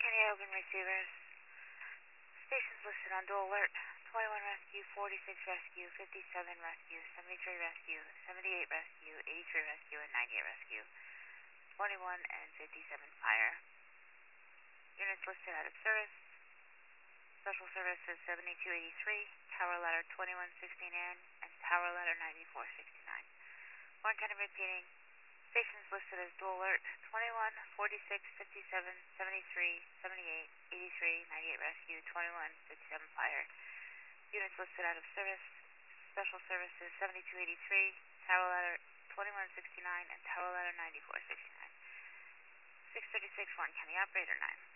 County Open Receivers. Stations listed on dual alert. 21 rescue, 46 rescue, 57 rescue, 73 rescue, 78 rescue, 83 rescue, and 98 rescue. 21 and 57 fire. Units listed out of service. Special Services 7283, Tower Ladder 2169, and Tower Ladder 9469. Warren County repeating. Stations listed as dual alert. 21, 46, 57, 73, 78, 83, 98 rescue, 21, 57 fire. Units listed out of service. Special Services 7283, Tower Ladder 2169, and Tower Ladder 9469. 636, Warren County Operator 9.